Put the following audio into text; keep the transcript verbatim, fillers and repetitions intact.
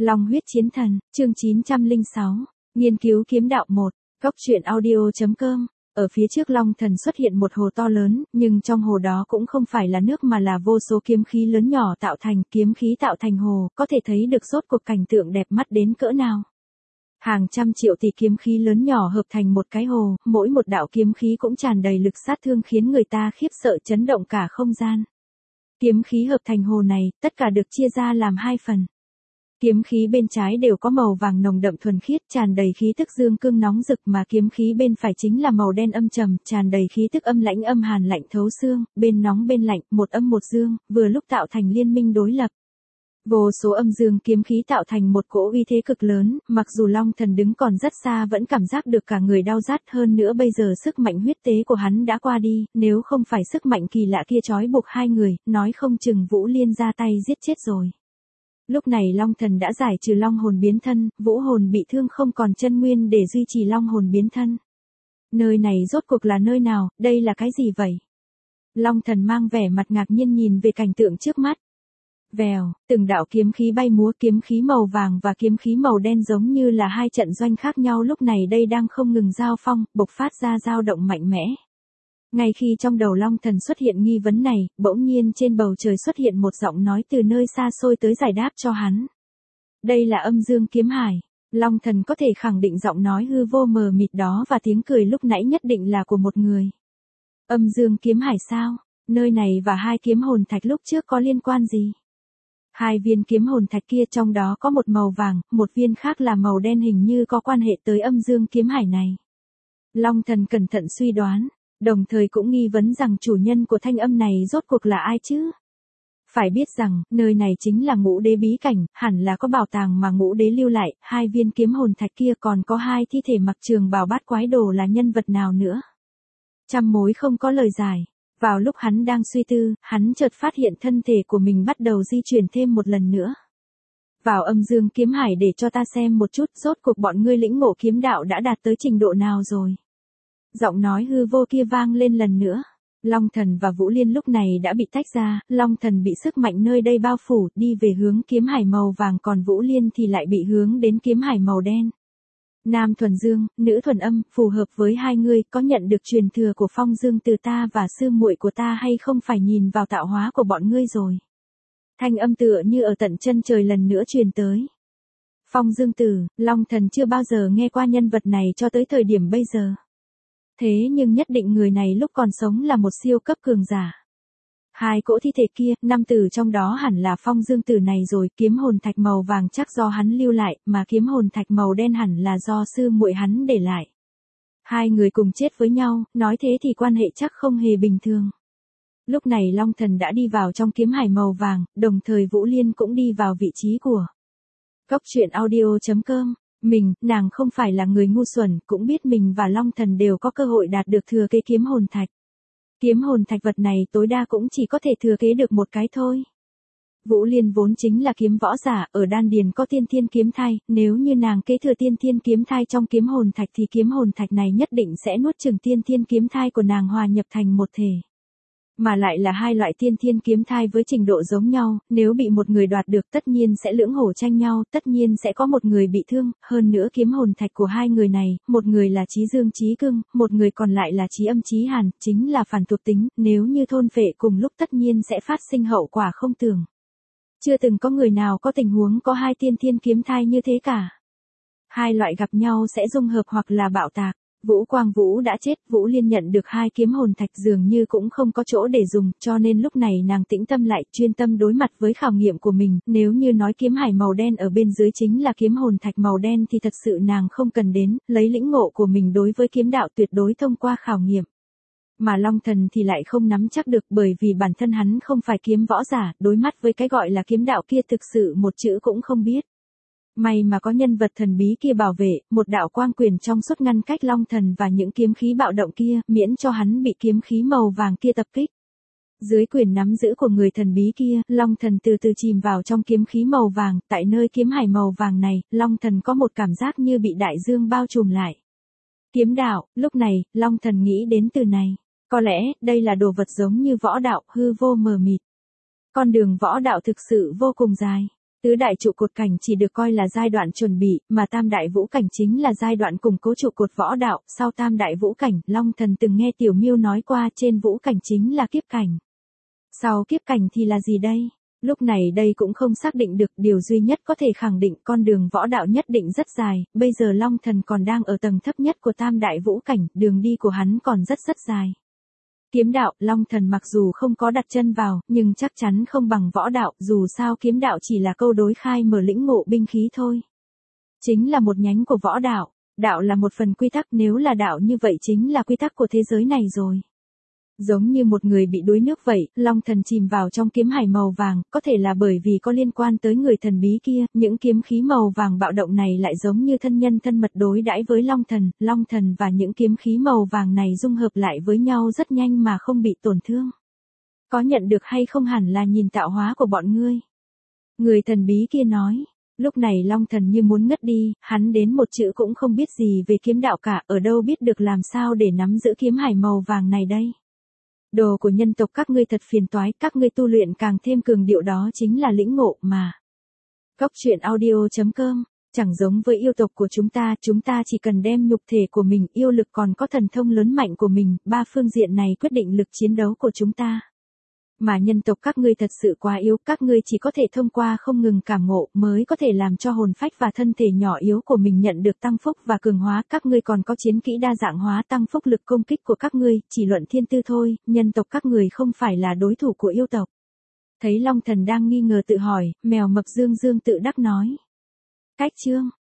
Long huyết chiến thần, chương chín trăm lẻ sáu, nghiên cứu kiếm đạo một, góc truyện audio chấm com. Ở phía trước Long Thần xuất hiện một hồ to lớn, nhưng trong hồ đó cũng không phải là nước mà là vô số kiếm khí lớn nhỏ tạo thành, kiếm khí tạo thành hồ, có thể thấy được rốt cuộc cảnh tượng đẹp mắt đến cỡ nào. Hàng trăm triệu tỷ kiếm khí lớn nhỏ hợp thành một cái hồ, mỗi một đạo kiếm khí cũng tràn đầy lực sát thương khiến người ta khiếp sợ chấn động cả không gian. Kiếm khí hợp thành hồ này, tất cả được chia ra làm hai phần. Kiếm khí bên trái đều có màu vàng nồng đậm thuần khiết, tràn đầy khí tức dương cương nóng rực, mà kiếm khí bên phải chính là màu đen âm trầm, tràn đầy khí tức âm lãnh âm hàn lạnh thấu xương, bên nóng bên lạnh, một âm một dương, vừa lúc tạo thành liên minh đối lập. Vô số âm dương kiếm khí tạo thành một cỗ uy thế cực lớn, mặc dù Long Thần đứng còn rất xa vẫn cảm giác được cả người đau rát, hơn nữa bây giờ sức mạnh huyết tế của hắn đã qua đi, nếu không phải sức mạnh kỳ lạ kia trói buộc hai người, nói không chừng Vũ Liên ra tay giết chết rồi. Lúc này Long Thần đã giải trừ long hồn biến thân, vũ hồn bị thương không còn chân nguyên để duy trì long hồn biến thân. Nơi này rốt cuộc là nơi nào, đây là cái gì vậy? Long Thần mang vẻ mặt ngạc nhiên nhìn về cảnh tượng trước mắt. Vèo, từng đạo kiếm khí bay múa, kiếm khí màu vàng và kiếm khí màu đen giống như là hai trận doanh khác nhau lúc này đây đang không ngừng giao phong, bộc phát ra dao động mạnh mẽ. Ngay khi trong đầu Long Thần xuất hiện nghi vấn này, bỗng nhiên trên bầu trời xuất hiện một giọng nói từ nơi xa xôi tới giải đáp cho hắn. Đây là âm dương kiếm hải. Long Thần có thể khẳng định giọng nói hư vô mờ mịt đó và tiếng cười lúc nãy nhất định là của một người. Âm dương kiếm hải sao? Nơi này và hai kiếm hồn thạch lúc trước có liên quan gì? Hai viên kiếm hồn thạch kia trong đó có một màu vàng, một viên khác là màu đen, hình như có quan hệ tới âm dương kiếm hải này. Long Thần cẩn thận suy đoán, đồng thời cũng nghi vấn rằng chủ nhân của thanh âm này rốt cuộc là ai chứ? Phải biết rằng, nơi này chính là Ngũ Đế bí cảnh, hẳn là có bảo tàng mà Ngũ Đế lưu lại, hai viên kiếm hồn thạch kia còn có hai thi thể mặc trường bào bát quái đồ là nhân vật nào nữa? Trăm mối không có lời giải. Vào lúc hắn đang suy tư, hắn chợt phát hiện thân thể của mình bắt đầu di chuyển thêm một lần nữa. Vào âm dương kiếm hải để cho ta xem một chút, rốt cuộc bọn ngươi lĩnh ngộ kiếm đạo đã đạt tới trình độ nào rồi. Giọng nói hư vô kia vang lên lần nữa. Long Thần và Vũ Liên lúc này đã bị tách ra, Long Thần bị sức mạnh nơi đây bao phủ, đi về hướng kiếm hải màu vàng, còn Vũ Liên thì lại bị hướng đến kiếm hải màu đen. Nam thuần dương, nữ thuần âm, phù hợp với hai người, có nhận được truyền thừa của phong dương từ ta và sư muội của ta hay không phải nhìn vào tạo hóa của bọn ngươi rồi. Thanh âm tựa như ở tận chân trời lần nữa truyền tới. Phong dương tử, Long Thần chưa bao giờ nghe qua nhân vật này cho tới thời điểm bây giờ. Thế nhưng nhất định người này lúc còn sống là một siêu cấp cường giả. Hai cỗ thi thể kia, năm tử trong đó hẳn là phong dương tử này rồi, kiếm hồn thạch màu vàng chắc do hắn lưu lại, mà kiếm hồn thạch màu đen hẳn là do sư muội hắn để lại. Hai người cùng chết với nhau, nói thế thì quan hệ chắc không hề bình thường. Lúc này Long Thần đã đi vào trong kiếm hải màu vàng, đồng thời Vũ Liên cũng đi vào vị trí của góc truyện audio chấm com. Mình, nàng không phải là người ngu xuẩn, cũng biết mình và Long Thần đều có cơ hội đạt được thừa kế kiếm hồn thạch. Kiếm hồn thạch vật này tối đa cũng chỉ có thể thừa kế được một cái thôi. Vũ Liên vốn chính là kiếm võ giả, ở đan điền có tiên thiên kiếm thai, nếu như nàng kế thừa tiên thiên kiếm thai trong kiếm hồn thạch thì kiếm hồn thạch này nhất định sẽ nuốt chửng tiên thiên kiếm thai của nàng hòa nhập thành một thể. Mà lại là hai loại tiên thiên kiếm thai với trình độ giống nhau, nếu bị một người đoạt được tất nhiên sẽ lưỡng hổ tranh nhau, tất nhiên sẽ có một người bị thương, hơn nữa kiếm hồn thạch của hai người này, một người là chí dương chí cương, một người còn lại là chí âm chí hàn, chính là phản thuộc tính, nếu như thôn phệ cùng lúc tất nhiên sẽ phát sinh hậu quả không tưởng. Chưa từng có người nào có tình huống có hai tiên thiên kiếm thai như thế cả. Hai loại gặp nhau sẽ dung hợp hoặc là bạo tạc. Vũ Quang Vũ đã chết, Vũ Liên nhận được hai kiếm hồn thạch dường như cũng không có chỗ để dùng, cho nên lúc này nàng tĩnh tâm lại, chuyên tâm đối mặt với khảo nghiệm của mình, nếu như nói kiếm hải màu đen ở bên dưới chính là kiếm hồn thạch màu đen thì thật sự nàng không cần đến, lấy lĩnh ngộ của mình đối với kiếm đạo tuyệt đối thông qua khảo nghiệm. Mà Long Thần thì lại không nắm chắc được, bởi vì bản thân hắn không phải kiếm võ giả, đối mắt với cái gọi là kiếm đạo kia thực sự một chữ cũng không biết. May mà có nhân vật thần bí kia bảo vệ, một đạo quang quyền trong suốt ngăn cách Long Thần và những kiếm khí bạo động kia, miễn cho hắn bị kiếm khí màu vàng kia tập kích. Dưới quyền nắm giữ của người thần bí kia, Long Thần từ từ chìm vào trong kiếm khí màu vàng, tại nơi kiếm hải màu vàng này, Long Thần có một cảm giác như bị đại dương bao trùm lại. Kiếm đạo, lúc này, Long Thần nghĩ đến từ này, có lẽ, đây là đồ vật giống như võ đạo, hư vô mờ mịt. Con đường võ đạo thực sự vô cùng dài. Tứ đại trụ cột cảnh chỉ được coi là giai đoạn chuẩn bị, mà tam đại vũ cảnh chính là giai đoạn củng cố trụ cột võ đạo. Sau tam đại vũ cảnh, Long Thần từng nghe Tiểu Miêu nói qua trên vũ cảnh chính là kiếp cảnh. Sau kiếp cảnh thì là gì đây? Lúc này đây cũng không xác định được, điều duy nhất có thể khẳng định con đường võ đạo nhất định rất dài, bây giờ Long Thần còn đang ở tầng thấp nhất của tam đại vũ cảnh, đường đi của hắn còn rất rất dài. Kiếm đạo, Long Thần mặc dù không có đặt chân vào, nhưng chắc chắn không bằng võ đạo, dù sao kiếm đạo chỉ là câu đối khai mở lĩnh ngộ binh khí thôi. Chính là một nhánh của võ đạo, đạo là một phần quy tắc, nếu là đạo như vậy chính là quy tắc của thế giới này rồi. Giống như một người bị đuối nước vậy, Long Thần chìm vào trong kiếm hải màu vàng, có thể là bởi vì có liên quan tới người thần bí kia, những kiếm khí màu vàng bạo động này lại giống như thân nhân thân mật đối đãi với Long Thần, Long Thần và những kiếm khí màu vàng này dung hợp lại với nhau rất nhanh mà không bị tổn thương. Có nhận được hay không hẳn là nhìn tạo hóa của bọn ngươi. Người thần bí kia nói. Lúc này Long Thần như muốn ngất đi, hắn đến một chữ cũng không biết gì về kiếm đạo cả, ở đâu biết được làm sao để nắm giữ kiếm hải màu vàng này đây. Đồ của nhân tộc các ngươi thật phiền toái, các ngươi tu luyện càng thêm cường điệu đó chính là lĩnh ngộ mà. Cốc truyện audio chấm com, chẳng giống với yêu tộc của chúng ta, chúng ta chỉ cần đem nhục thể của mình, yêu lực còn có thần thông lớn mạnh của mình, ba phương diện này quyết định lực chiến đấu của chúng ta. Mà nhân tộc các ngươi thật sự quá yếu, các ngươi chỉ có thể thông qua không ngừng cảm ngộ mới có thể làm cho hồn phách và thân thể nhỏ yếu của mình nhận được tăng phúc và cường hóa, các ngươi còn có chiến kỹ đa dạng hóa tăng phúc lực công kích của các ngươi, chỉ luận thiên tư thôi, nhân tộc các ngươi không phải là đối thủ của yêu tộc. Thấy Long Thần đang nghi ngờ tự hỏi, mèo mập Dương Dương tự đắc nói. Cách chương